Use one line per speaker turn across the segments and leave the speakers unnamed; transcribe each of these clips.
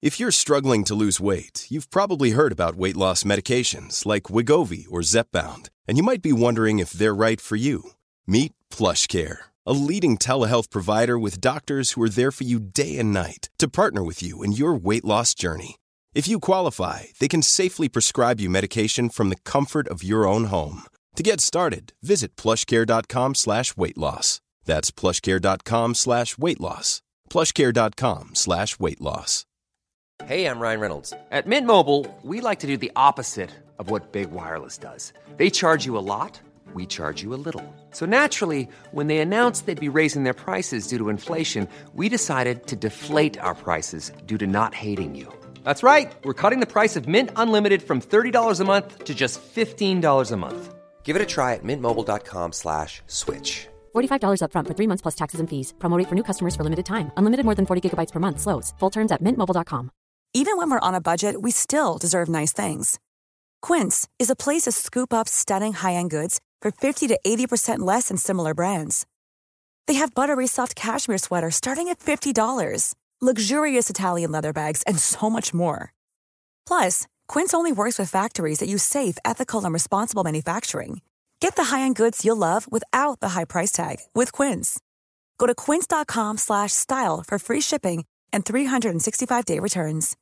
If you're struggling to lose weight, you've probably heard about weight loss medications like Wegovy or Zepbound, and you might be wondering if they're right for you. Meet PlushCare, a leading telehealth provider with doctors who are there for you day and night to partner with you in your weight loss journey. If you qualify, they can safely prescribe you medication from the comfort of your own home. To get started, visit plushcare.com/weightloss. That's plushcare.com/weightloss. plushcare.com/weightloss.
Hey, I'm Ryan Reynolds. At Mint Mobile, we like to do the opposite of what Big Wireless does. They charge you a lot, we charge you a little. So naturally, when they announced they'd be raising their prices due to inflation, we decided to deflate our prices due to not hating you. That's right. We're cutting the price of Mint Unlimited from $30 a month to just $15 a month. Give it a try at mintmobile.com/switch.
$45 up front for 3 months plus taxes and fees. Promo rate for new customers for limited time. Unlimited more than 40 gigabytes per month. Slows full terms at mintmobile.com.
Even when we're on a budget, we still deserve nice things. Quince is a place to scoop up stunning high-end goods for 50 to 80% less than similar brands. They have buttery soft cashmere sweaters starting at $50, luxurious Italian leather bags, and so much more. Plus, Quince only works with factories that use safe, ethical, and responsible manufacturing. Get the high-end goods you'll love without the high price tag with Quince. Go to quince.com/style for free shipping and 365-day returns.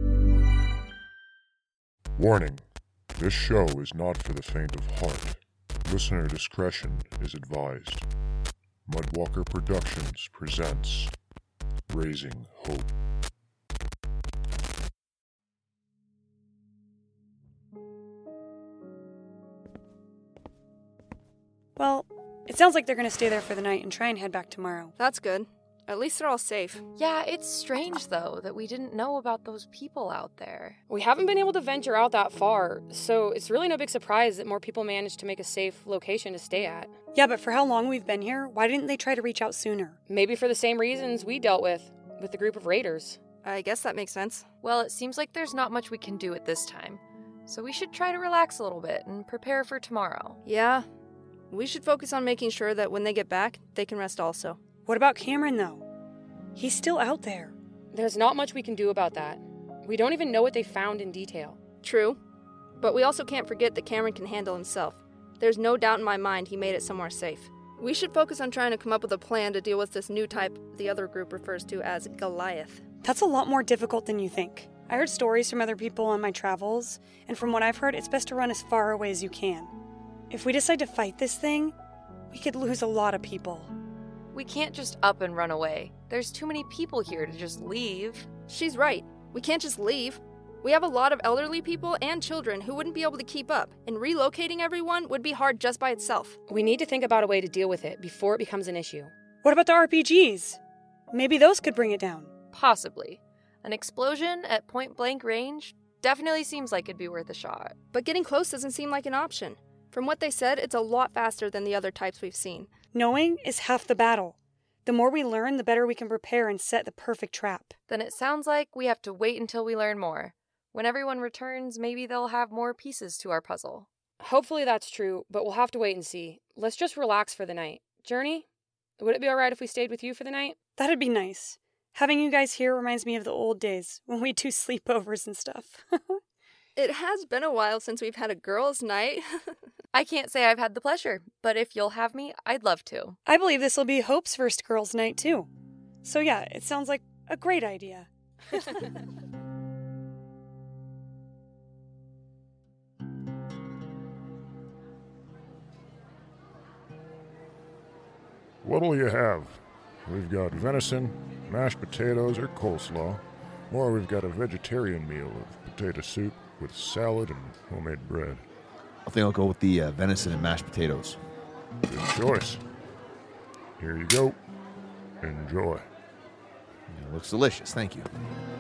Warning, this show is not for the faint of heart. Listener discretion is advised. Mudwalker Productions presents Raising Hope.
Well, it sounds like they're going to stay there for the night and try and head back tomorrow.
That's good. At least they're all safe.
Yeah, it's strange, though, that we didn't know about those people out there.
We haven't been able to venture out that far, so it's really no big surprise that more people managed to make a safe location to stay at.
Yeah, but for how long we've been here, why didn't they try to reach out sooner?
Maybe for the same reasons we dealt with the group of raiders.
I guess that makes sense.
Well, it seems like there's not much we can do at this time, so we should try to relax a little bit and prepare for tomorrow.
Yeah, we should focus on making sure that when they get back, they can rest also.
What about Cameron, though? He's still out there.
There's not much we can do about that. We don't even know what they found in detail.
True, but we also can't forget that Cameron can handle himself. There's no doubt in my mind he made it somewhere safe. We should focus on trying to come up with a plan to deal with this new type the other group refers to as Goliath.
That's a lot more difficult than you think. I heard stories from other people on my travels, and from what I've heard, it's best to run as far away as you can. If we decide to fight this thing, we could lose a lot of people.
We can't just up and run away. There's too many people here to just leave.
She's right. We can't just leave. We have a lot of elderly people and children who wouldn't be able to keep up, and relocating everyone would be hard just by itself.
We need to think about a way to deal with it before it becomes an issue.
What about the RPGs? Maybe those could bring it down.
Possibly. An explosion at point-blank range definitely seems like it'd be worth a shot.
But getting close doesn't seem like an option. From what they said, it's a lot faster than the other types we've seen.
Knowing is half the battle. The more we learn, the better we can prepare and set the perfect trap.
Then it sounds like we have to wait until we learn more. When everyone returns, maybe they'll have more pieces to our puzzle.
Hopefully that's true, but we'll have to wait and see. Let's just relax for the night. Journey, would it be alright if we stayed with you for the night?
That'd be nice. Having you guys here reminds me of the old days, when we'd do sleepovers and stuff.
It has been a while since we've had a girls' night.
I can't say I've had the pleasure, but if you'll have me, I'd love to.
I believe this will be Hope's first girls' night, too. So yeah, it sounds like a great idea.
What'll you have? We've got venison, mashed potatoes, or coleslaw. Or we've got a vegetarian meal of potato soup with salad and homemade bread.
I think I'll go with the venison and mashed potatoes.
Good choice. Here you go. Enjoy.
It looks delicious, thank you.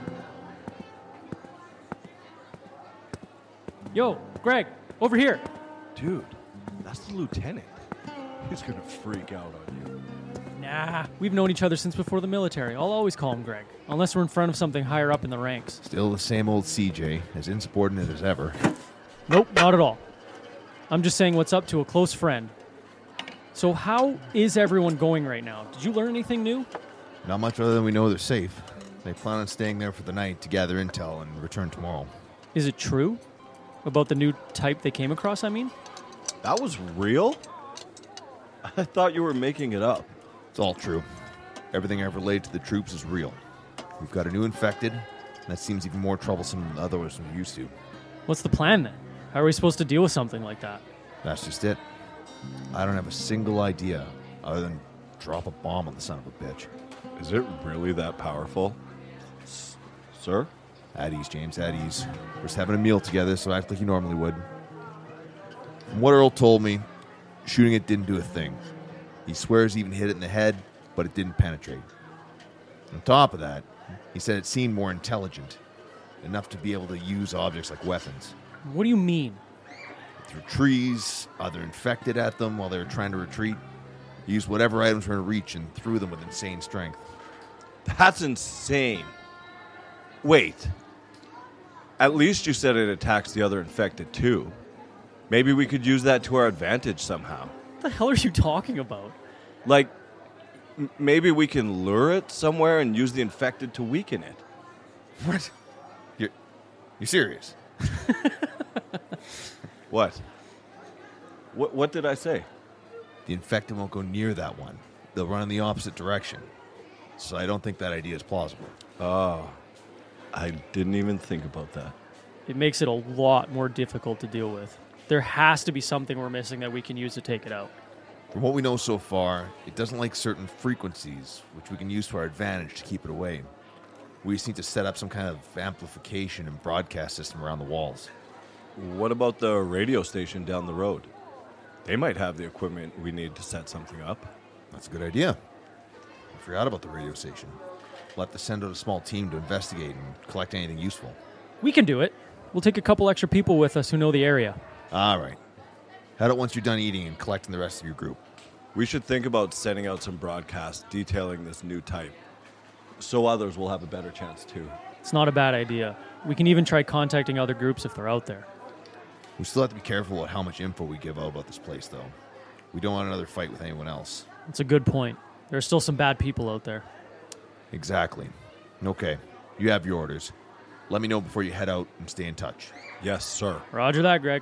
Yo, Greg, over here.
Dude, that's the lieutenant. He's gonna freak out on you.
Nah, we've known each other since before the military. I'll always call him Greg, unless we're in front of something higher up in the ranks.
Still the same old CJ, as insubordinate as ever.
Nope, not at all. I'm just saying what's up to a close friend. So how is everyone going right now? Did you learn anything new?
Not much other than we know they're safe. They plan on staying there for the night to gather intel and return tomorrow.
Is it true? About the new type they came across, I mean?
That was real? I thought you were making it up.
It's all true. Everything I've relayed to the troops is real. We've got a new infected, and that seems even more troublesome than the other ones we're used to.
What's the plan then? How are we supposed to deal with something like that?
That's just it. I don't have a single idea other than drop a bomb on the son of a bitch.
Is it really that powerful? Sir?
At ease, James, at ease. We're just having a meal together, so act like you normally would. From what Earl told me, shooting it didn't do a thing. He swears he even hit it in the head, but it didn't penetrate. On top of that, he said it seemed more intelligent, enough to be able to use objects like weapons.
What do you mean?
Threw trees, other infected at them while they were trying to retreat. He used whatever items were in reach and threw them with insane strength.
That's insane. Wait. At least you said it attacks the other infected too. Maybe we could use that to our advantage somehow.
What the hell are you talking about?
Like, maybe we can lure it somewhere and use the infected to weaken it.
What? You're serious?
What? What did I say?
The infected won't go near that one. They'll run in the opposite direction. So I don't think that idea is plausible.
Oh, I didn't even think about that.
It makes it a lot more difficult to deal with. There has to be something we're missing that we can use to take it out.
From what we know so far, it doesn't like certain frequencies, which we can use to our advantage to keep it away. We just need to set up some kind of amplification and broadcast system around the walls.
What about the radio station down the road? They might have the equipment we need to set something up.
That's a good idea. I forgot about the radio station. We'll have to send out a small team to investigate and collect anything useful.
We can do it. We'll take a couple extra people with us who know the area.
All right. Head out once you're done eating and collecting the rest of your group.
We should think about sending out some broadcasts detailing this new type, so others will have a better chance too.
It's not a bad idea. We can even try contacting other groups if they're out there.
We still have to be careful about how much info we give out about this place, though. We don't want another fight with anyone else.
That's a good point. There are still some bad people out there.
Exactly. Okay. You have your orders. Let me know before you head out and stay in touch.
Yes, sir.
Roger that, Greg.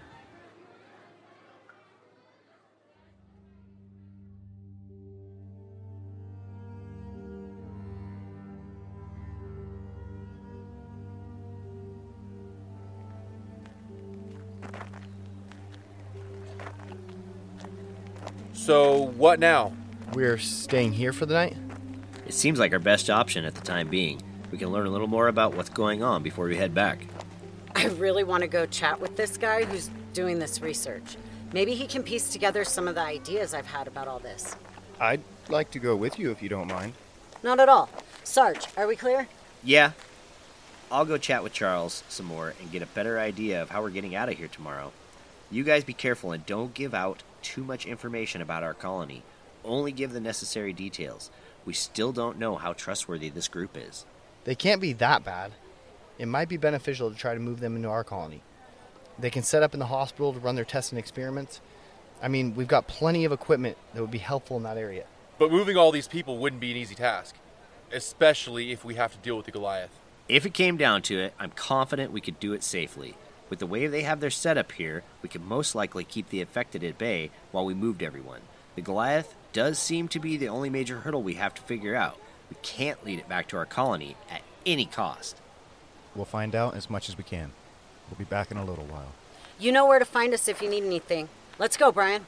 So, what now? We're staying here for the night?
It seems like our best option at the time being. We can learn a little more about what's going on before we head back.
I really want to go chat with this guy who's doing this research. Maybe he can piece together some of the ideas I've had about all this.
I'd like to go with you if you don't mind.
Not at all. Sarge, are we clear?
Yeah. I'll go chat with Charles some more and get a better idea of how we're getting out of here tomorrow. You guys be careful and don't give out too much information about our colony. Only give the necessary details. We still don't know how trustworthy this group is.
They can't be that bad. It might be beneficial to try to move them into our colony. They can set up in the hospital to run their tests and experiments. I mean, we've got plenty of equipment that would be helpful in that area.
But moving all these people wouldn't be an easy task, especially if we have to deal with the Goliath.
If it came down to it, I'm confident we could do it safely. With the way they have their setup here, we could most likely keep the infected at bay while we moved everyone. The Goliath does seem to be the only major hurdle we have to figure out. We can't lead it back to our colony at any cost.
We'll find out as much as we can. We'll be back in a little while.
You know where to find us if you need anything. Let's go, Brian.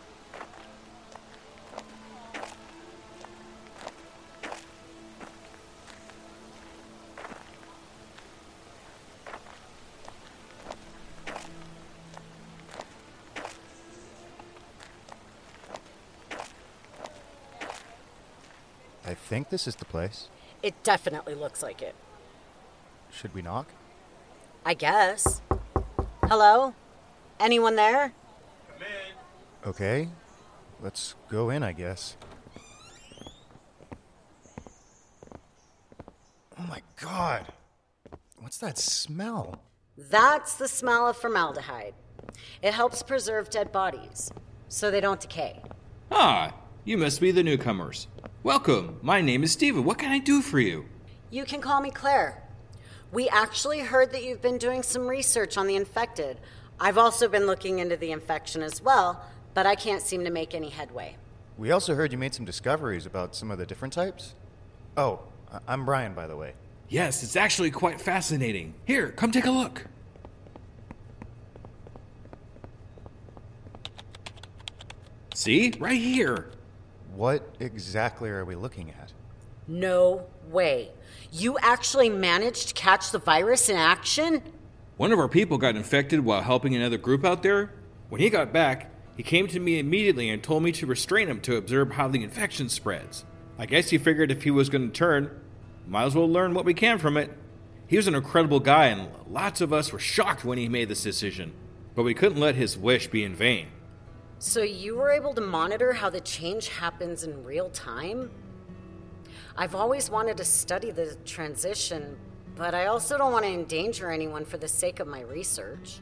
I think this is the place.
It definitely looks like it.
Should we knock?
I guess. Hello? Anyone there?
Come in.
Okay. Let's go in, I guess. Oh my god. What's that smell?
That's the smell of formaldehyde. It helps preserve dead bodies, so they don't decay.
Ah, you must be the newcomers. Welcome. My name is Steven. What can I do for you?
You can call me Claire. We actually heard that you've been doing some research on the infected. I've also been looking into the infection as well, but I can't seem to make any headway.
We also heard you made some discoveries about some of the different types. Oh, I'm Brian, by the way.
Yes, it's actually quite fascinating. Here, come take a look. See? Right here.
What exactly are we looking at?
No way. You actually managed to catch the virus in action?
One of our people got infected while helping another group out there. When he got back, he came to me immediately and told me to restrain him to observe how the infection spreads. I guess he figured if he was going to turn, might as well learn what we can from it. He was an incredible guy, and lots of us were shocked when he made this decision. But we couldn't let his wish be in vain.
So you were able to monitor how the change happens in real time? I've always wanted to study the transition, but I also don't want to endanger anyone for the sake of my research.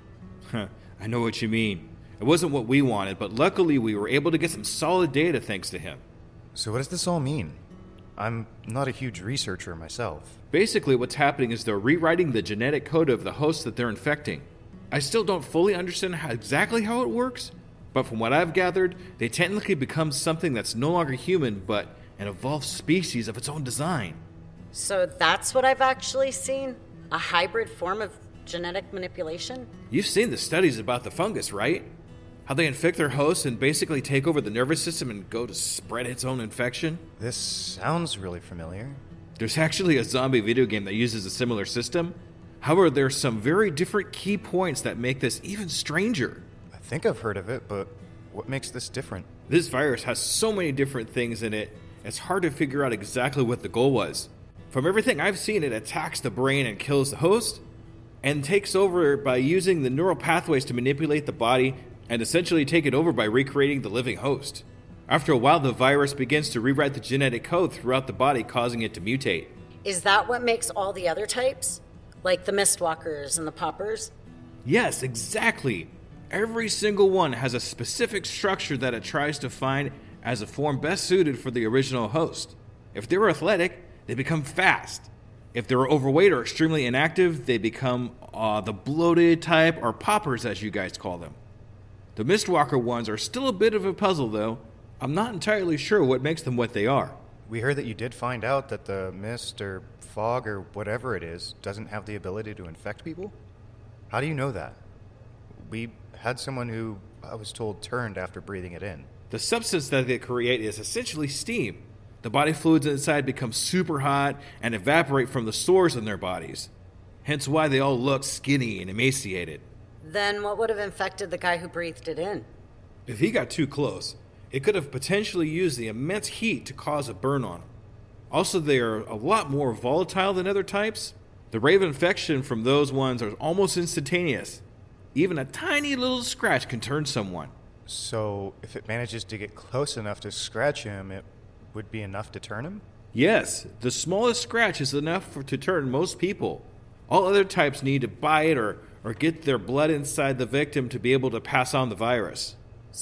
I know what you mean. It wasn't what we wanted, but luckily we were able to get some solid data thanks to him.
So what does this all mean? I'm not a huge researcher myself.
Basically, what's happening is they're rewriting the genetic code of the host that they're infecting. I still don't fully understand exactly how it works, but from what I've gathered, they technically become something that's no longer human, but an evolved species of its own design.
So that's what I've actually seen? A hybrid form of genetic manipulation?
You've seen the studies about the fungus, right? How they infect their hosts and basically take over the nervous system and go to spread its own infection?
This sounds really familiar.
There's actually a zombie video game that uses a similar system. However, there's some very different key points that make this even stranger.
I think I've heard of it, but what makes this different?
This virus has so many different things in it, it's hard to figure out exactly what the goal was. From everything I've seen, it attacks the brain and kills the host, and takes over by using the neural pathways to manipulate the body and essentially take it over by recreating the living host. After a while, the virus begins to rewrite the genetic code throughout the body, causing it to mutate.
Is that what makes all the other types? Like the Mistwalkers and the Poppers?
Yes, exactly. Every single one has a specific structure that it tries to find as a form best suited for the original host. If they're athletic, they become fast. If they're overweight or extremely inactive, they become the bloated type, or poppers as you guys call them. The Mistwalker ones are still a bit of a puzzle though. I'm not entirely sure what makes them what they are.
We heard that you did find out that the mist or fog or whatever it is doesn't have the ability to infect people? How do you know that? We had someone who, I was told, turned after breathing it in.
The substance that they create is essentially steam. The body fluids inside become super hot and evaporate from the stores in their bodies. Hence why they all look skinny and emaciated.
Then what would have infected the guy who breathed it in?
If he got too close, it could have potentially used the immense heat to cause a burn on him. Also, they are a lot more volatile than other types. The rate of infection from those ones are almost instantaneous. Even a tiny little scratch can turn someone.
So, if it manages to get close enough to scratch him, it would be enough to turn him?
Yes, the smallest scratch is enough to turn most people. All other types need to bite or get their blood inside the victim to be able to pass on the virus.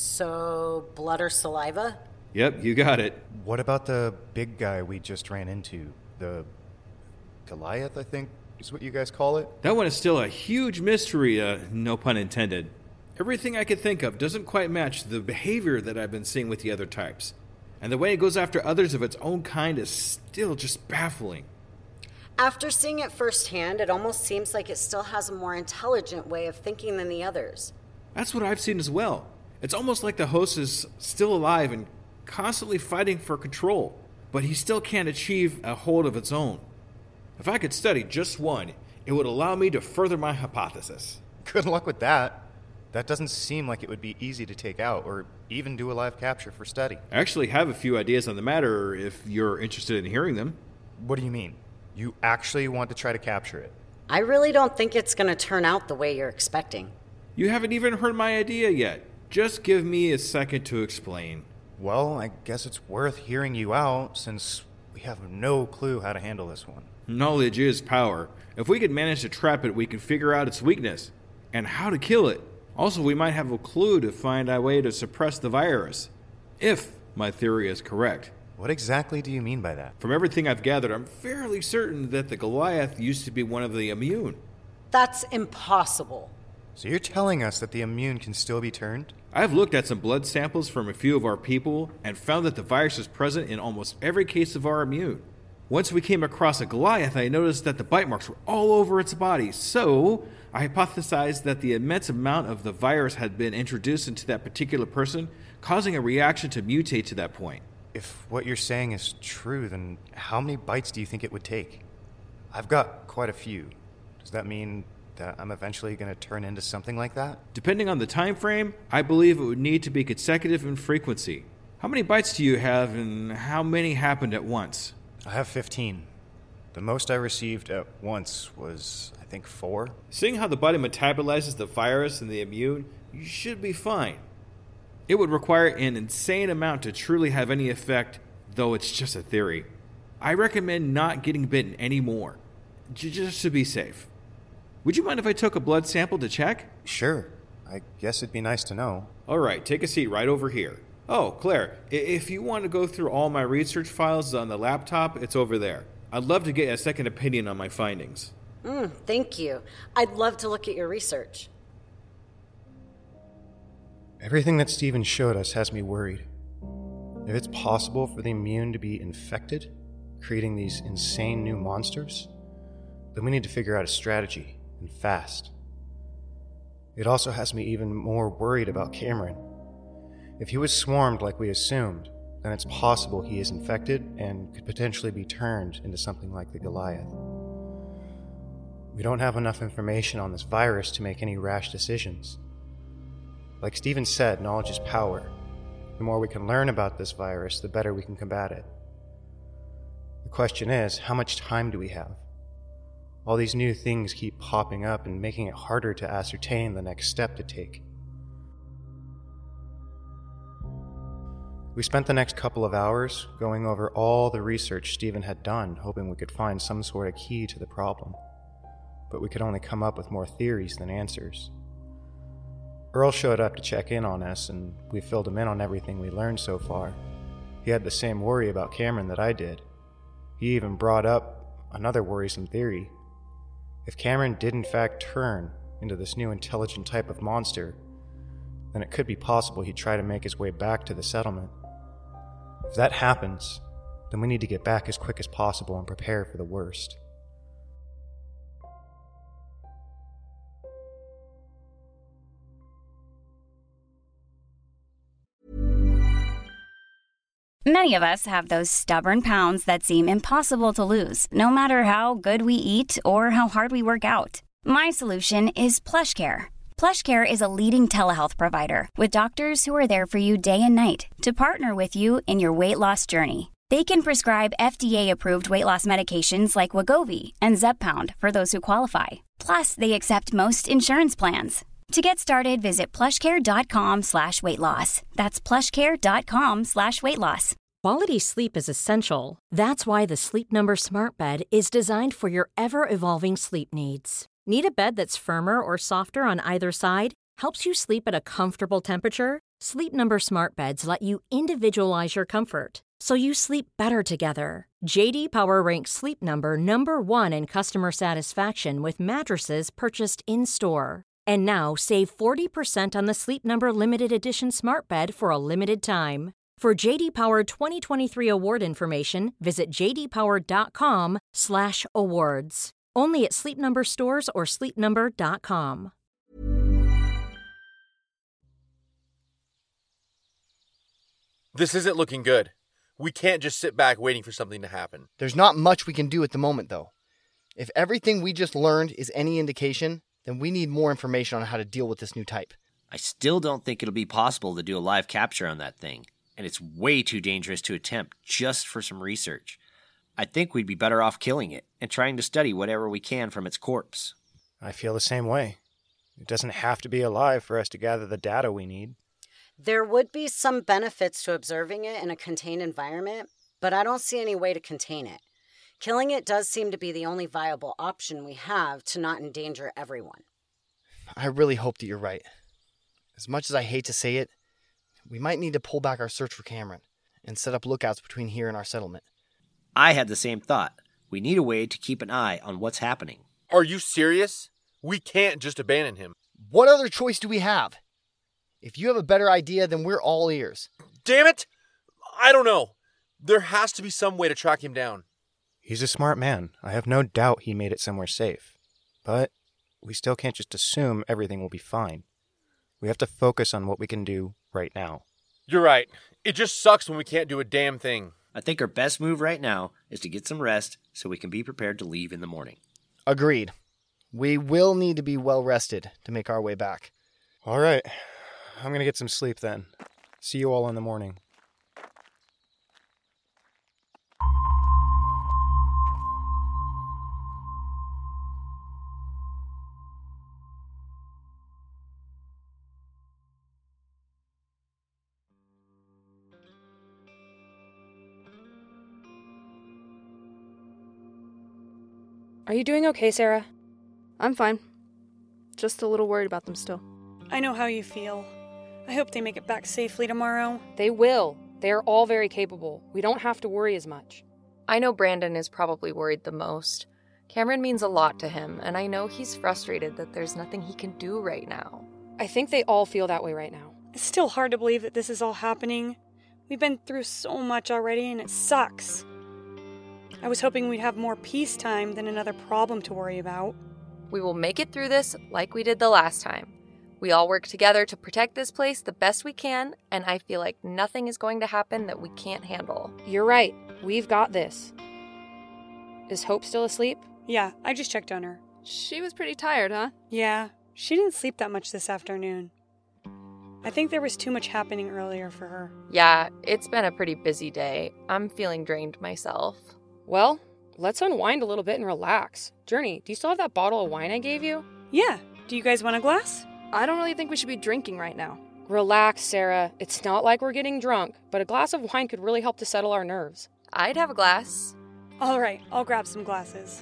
So, blood or saliva?
Yep, you got it.
What about the big guy we just ran into? The Goliath, I think, is what you guys call it?
That one is still a huge mystery, no pun intended. Everything I could think of doesn't quite match the behavior that I've been seeing with the other types. And the way it goes after others of its own kind is still just baffling.
After seeing it firsthand, it almost seems like it still has a more intelligent way of thinking than the others.
That's what I've seen as well. It's almost like the host is still alive and constantly fighting for control, but he still can't achieve a hold of its own. If I could study just one, it would allow me to further my hypothesis.
Good luck with that. That doesn't seem like it would be easy to take out or even do a live capture for study.
I actually have a few ideas on the matter if you're interested in hearing them.
What do you mean? You actually want to try to capture it?
I really don't think it's going to turn out the way you're expecting.
You haven't even heard my idea yet. Just give me a second to explain.
Well, I guess it's worth hearing you out since we have no clue how to handle this one.
Knowledge is power. If we could manage to trap it, we can figure out its weakness and how to kill it. Also, we might have a clue to find a way to suppress the virus, if my theory is correct.
What exactly do you mean by that?
From everything I've gathered, I'm fairly certain that the Goliath used to be one of the immune.
That's impossible.
So you're telling us that the immune can still be turned?
I've looked at some blood samples from a few of our people and found that the virus is present in almost every case of our immune. Once we came across a Goliath, I noticed that the bite marks were all over its body, so I hypothesized that the immense amount of the virus had been introduced into that particular person, causing a reaction to mutate to that point.
If what you're saying is true, then how many bites do you think it would take? I've got quite a few. Does that mean that I'm eventually going to turn into something like that?
Depending on the time frame, I believe it would need to be consecutive in frequency. How many bites do you have, and how many happened at once?
I have 15. The most I received at once was, I think, 4.
Seeing how the body metabolizes the virus and the immune, you should be fine. It would require an insane amount to truly have any effect, though it's just a theory. I recommend not getting bitten anymore, just to be safe. Would you mind if I took a blood sample to check?
Sure. I guess it'd be nice to know.
All right, take a seat right over here. Oh, Claire, if you want to go through all my research files on the laptop, it's over there. I'd love to get a second opinion on my findings.
Thank you. I'd love to look at your research.
Everything that Steven showed us has me worried. If it's possible for the immune to be infected, creating these insane new monsters, then we need to figure out a strategy, and fast. It also has me even more worried about Cameron. If he was swarmed like we assumed, then it's possible he is infected and could potentially be turned into something like the Goliath. We don't have enough information on this virus to make any rash decisions. Like Steven said, knowledge is power. The more we can learn about this virus, the better we can combat it. The question is, how much time do we have? All these new things keep popping up and making it harder to ascertain the next step to take. We spent the next couple of hours going over all the research Steven had done, hoping we could find some sort of key to the problem. But we could only come up with more theories than answers. Earl showed up to check in on us, and we filled him in on everything we learned so far. He had the same worry about Cameron that I did. He even brought up another worrisome theory. If Cameron did in fact turn into this new intelligent type of monster, then it could be possible he'd try to make his way back to the settlement. If that happens, then we need to get back as quick as possible and prepare for the worst.
Many of us have those stubborn pounds that seem impossible to lose, no matter how good we eat or how hard we work out. My solution is PlushCare. PlushCare is a leading telehealth provider with doctors who are there for you day and night to partner with you in your weight loss journey. They can prescribe FDA-approved weight loss medications like Wegovy and Zepbound for those who qualify. Plus, they accept most insurance plans. To get started, visit plushcare.com/weightloss. That's plushcare.com/weightloss.
Quality sleep is essential. That's why the Sleep Number Smart Bed is designed for your ever-evolving sleep needs. Need a bed that's firmer or softer on either side? Helps you sleep at a comfortable temperature? Sleep Number Smart Beds let you individualize your comfort, so you sleep better together. J.D. Power ranks Sleep Number number 1 in customer satisfaction with mattresses purchased in-store. And now, save 40% on the Sleep Number Limited Edition Smart Bed for a limited time. For J.D. Power 2023 award information, visit jdpower.com/awards. Only at Sleep Number stores or sleepnumber.com.
This isn't looking good. We can't just sit back waiting for something to happen.
There's not much we can do at the moment, though. If everything we just learned is any indication, then we need more information on how to deal with this new type.
I still don't think it'll be possible to do a live capture on that thing, and it's way too dangerous to attempt just for some research. I think we'd be better off killing it and trying to study whatever we can from its corpse.
I feel the same way. It doesn't have to be alive for us to gather the data we need.
There would be some benefits to observing it in a contained environment, but I don't see any way to contain it. Killing it does seem to be the only viable option we have to not endanger everyone.
I really hope that you're right. As much as I hate to say it, we might need to pull back our search for Cameron. and set up lookouts between here and our settlement.
I had the same thought. We need a way to keep an eye on what's happening.
Are you serious? We can't just abandon him.
What other choice do we have? If you have a better idea, then we're all ears.
Damn it! I don't know. There has to be some way to track him down.
He's a smart man. I have no doubt he made it somewhere safe. But we still can't just assume everything will be fine. We have to focus on what we can do right now.
You're right. It just sucks when we can't do a damn thing.
I think our best move right now is to get some rest so we can be prepared to leave in the morning.
Agreed. We will need to be well rested to make our way back.
All right. I'm going to get some sleep then. See you all in the morning.
Are you doing okay, Sarah?
I'm fine. Just a little worried about them still.
I know how you feel. I hope they make it back safely tomorrow.
They will. They are all very capable. We don't have to worry as much.
I know Brandon is probably worried the most. Cameron means a lot to him, and I know he's frustrated that there's nothing he can do right now.
I think they all feel that way right now.
It's still hard to believe that this is all happening. We've been through so much already, and it sucks. I was hoping we'd have more peacetime than another problem to worry about.
We will make it through this like we did the last time. We all work together to protect this place the best we can, and I feel like nothing is going to happen that we can't handle.
You're right. We've got this. Is Hope still asleep?
Yeah, I just checked on her.
She was pretty tired, huh?
Yeah, she didn't sleep that much this afternoon. I think there was too much happening earlier for her.
Yeah, it's been a pretty busy day. I'm feeling drained myself.
Well, let's unwind a little bit and relax. Journey, do you still have that bottle of wine I gave you?
Yeah. Do you guys want a glass?
I don't really think we should be drinking right now.
Relax, Sarah. It's not like we're getting drunk, but a glass of wine could really help to settle our nerves.
I'd have a glass.
All right, I'll grab some glasses.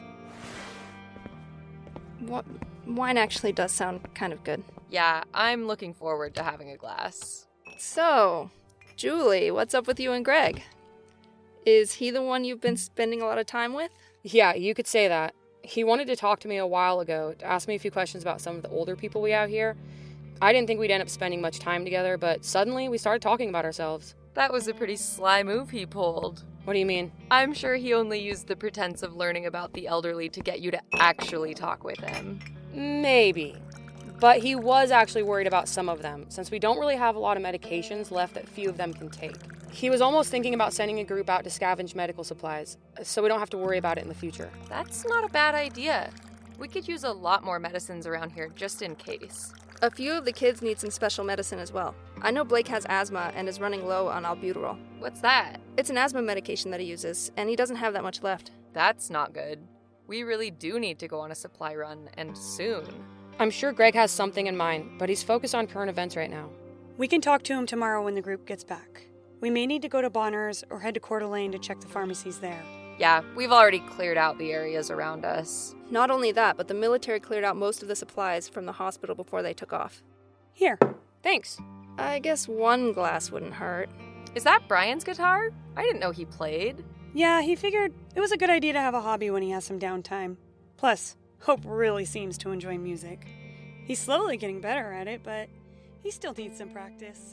Wine actually does sound kind of good.
Yeah, I'm looking forward to having a glass.
So, Julie, what's up with you and Greg? Is he the one you've been spending a lot of time with?
Yeah, you could say that. He wanted to talk to me a while ago, to ask me a few questions about some of the older people we have here. I didn't think we'd end up spending much time together, but suddenly we started talking about ourselves.
That was a pretty sly move he pulled.
What do you mean?
I'm sure he only used the pretense of learning about the elderly to get you to actually talk with him.
Maybe. But he was actually worried about some of them, since we don't really have a lot of medications left that few of them can take. He was almost thinking about sending a group out to scavenge medical supplies, so we don't have to worry about it in the future.
That's not a bad idea. We could use a lot more medicines around here just in case.
A few of the kids need some special medicine as well. I know Blake has asthma and is running low on albuterol.
What's that?
It's an asthma medication that he uses, and he doesn't have that much left.
That's not good. We really do need to go on a supply run, and soon.
I'm sure Greg has something in mind, but he's focused on current events right now.
We can talk to him tomorrow when the group gets back. We may need to go to Bonner's or head to Coeur d'Alene to check the pharmacies there.
Yeah, we've already cleared out the areas around us.
Not only that, but the military cleared out most of the supplies from the hospital before they took off.
Here.
Thanks.
I guess one glass wouldn't hurt.
Is that Brian's guitar? I didn't know he played.
Yeah, he figured it was a good idea to have a hobby when he has some downtime. Plus, Hope really seems to enjoy music. He's slowly getting better at it, but he still needs some practice.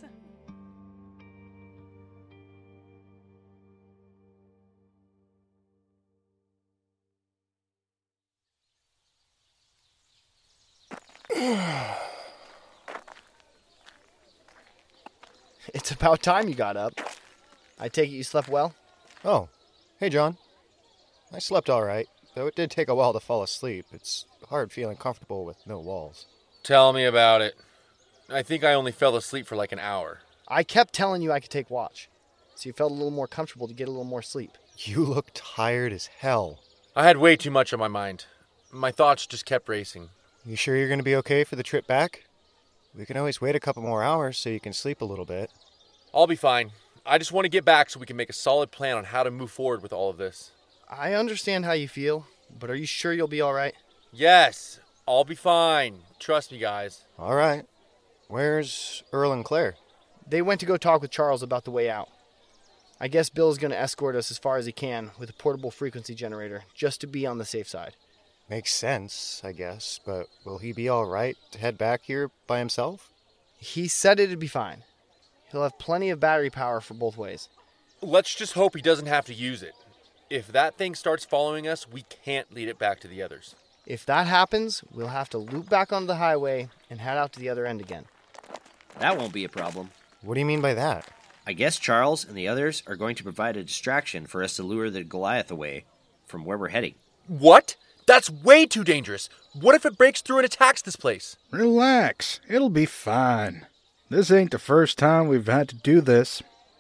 It's about time you got up. I take it you slept well?
Oh, hey, John. I slept all right, though it did take a while to fall asleep. It's hard feeling comfortable with no walls.
Tell me about it. I think I only fell asleep for like an hour.
I kept telling you I could take watch, so you felt a little more comfortable to get a little more sleep.
You look tired as hell.
I had way too much on my mind. My thoughts just kept racing.
You sure you're going to be okay for the trip back? We can always wait a couple more hours so you can sleep a little bit.
I'll be fine. I just want to get back so we can make a solid plan on how to move forward with all of this.
I understand how you feel, but are you sure you'll be all right?
Yes, I'll be fine. Trust me, guys.
All right. Where's Earl and Claire?
They went to go talk with Charles about the way out. I guess Bill's going to escort us as far as he can with a portable frequency generator, just to be on the safe side.
Makes sense, I guess, but will he be all right to head back here by himself?
He said it'd be fine. He'll have plenty of battery power for both ways.
Let's just hope he doesn't have to use it. If that thing starts following us, we can't lead it back to the others.
If that happens, we'll have to loop back onto the highway and head out to the other end again.
That won't be a problem.
What do you mean by that?
I guess Charles and the others are going to provide a distraction for us to lure the Goliath away from where we're heading.
What? That's way too dangerous. What if it breaks through and attacks this place?
Relax. It'll be fine. This ain't the first time we've had to do this.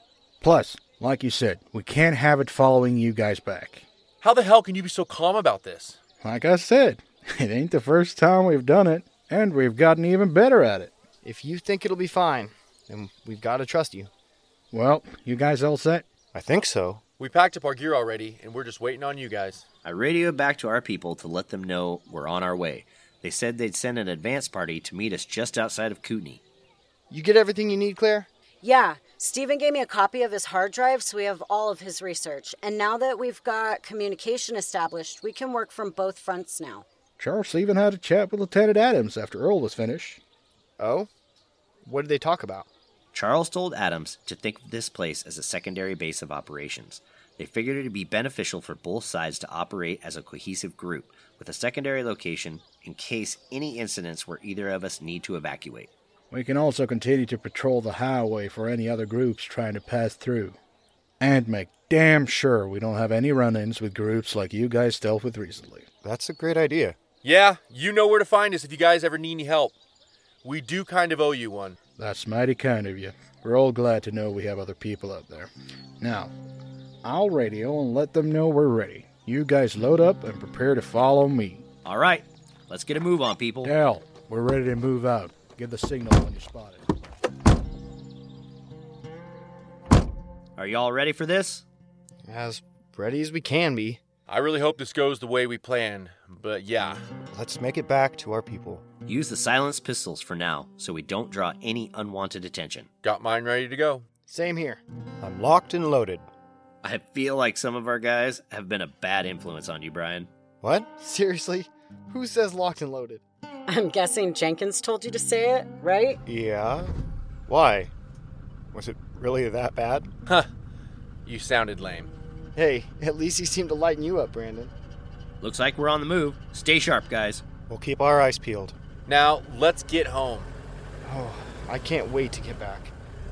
Plus, like you said, we can't have it following you guys back.
How the hell can you be so calm about this?
Like I said, it ain't the first time we've done it, and we've gotten even better at it.
If you think it'll be fine, then we've got to trust you.
Well, you guys all set?
I think so.
We packed up our gear already, and we're just waiting on you guys.
I radioed back to our people to let them know we're on our way. They said they'd send an advance party to meet us just outside of Kootenai.
You get everything you need, Claire?
Yeah, Stephen gave me a copy of his hard drive, so we have all of his research. And now that we've got communication established, we can work from both fronts now.
Charles even had a chat with Lieutenant Adams after Earl was finished.
Oh? What did they talk about?
Charles told Adams to think of this place as a secondary base of operations. They figured it would be beneficial for both sides to operate as a cohesive group, with a secondary location in case any incidents where either of us need to evacuate.
We can also continue to patrol the highway for any other groups trying to pass through. And make damn sure we don't have any run-ins with groups like you guys dealt with recently.
That's a great idea.
Yeah, you know where to find us if you guys ever need any help. We do kind of owe you one.
That's mighty kind of you. We're all glad to know we have other people out there. Now, I'll radio and let them know we're ready. You guys load up and prepare to follow me.
All right, let's get a move on, people.
Dal, we're ready to move out. Give the signal when you spot it.
Are y'all ready for this?
As ready as we can be.
I really hope this goes the way we planned, but yeah.
Let's make it back to our people.
Use the silenced pistols for now, so we don't draw any unwanted attention.
Got mine ready to go.
Same here.
I'm locked and loaded.
I feel like some of our guys have been a bad influence on you, Brian.
What?
Seriously? Who says locked and loaded?
I'm guessing Jenkins told you to say it, right?
Yeah. Why? Was it really that bad?
Huh. You sounded lame.
Hey, at least he seemed to lighten you up, Brandon.
Looks like we're on the move. Stay sharp, guys.
We'll keep our eyes peeled.
Now, let's get home.
Oh, I can't wait to get back.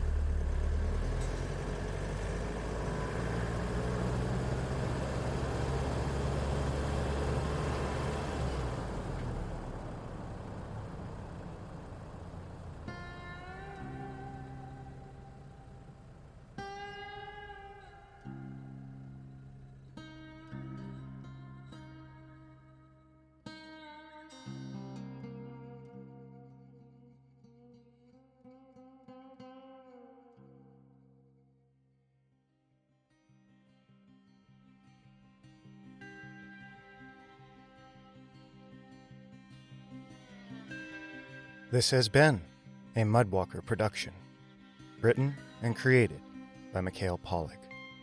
This has been a Mudwalker production, written and created by Mikhail Pollack.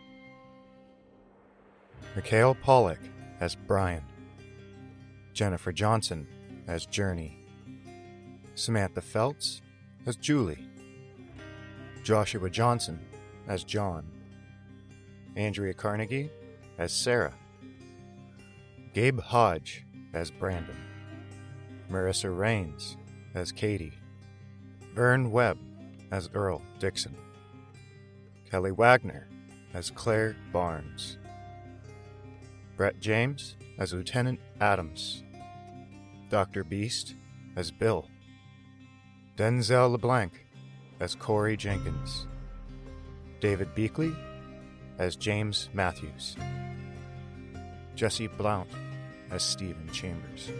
Mikhail Pollack as Brian, Jennifer Johnson as Journey, Samantha Feltz as Julie, Joshua Johnson as John, Andrea Carnegie as Sarah, Gabe Hodge as Brandon, Marissa Rains as Katie, Vern Webb as Earl Dixon, Kelly Wagner as Claire Barnes, Brett James as Lieutenant Adams, Dr. Beast as Bill, Denzel LeBlanc as Corey Jenkins, David Beakley as James Matthews, Jesse Blount as Stephen Chambers.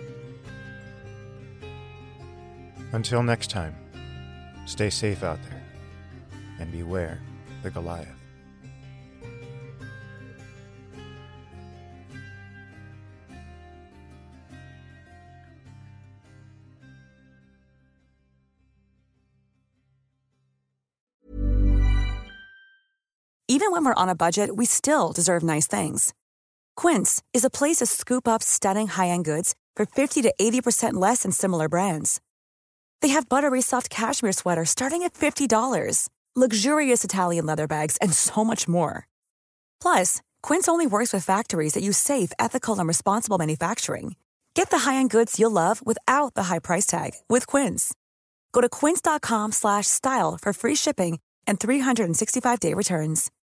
Until next time, stay safe out there and beware the Goliath.
Even when we're on a budget, we still deserve nice things. Quince is a place to scoop up stunning high-end goods for 50 to 80% less than similar brands. They have buttery soft cashmere sweaters starting at $50, luxurious Italian leather bags, and so much more. Plus, Quince only works with factories that use safe, ethical, and responsible manufacturing. Get the high-end goods you'll love without the high price tag with Quince. Go to quince.com/style for free shipping and 365-day returns.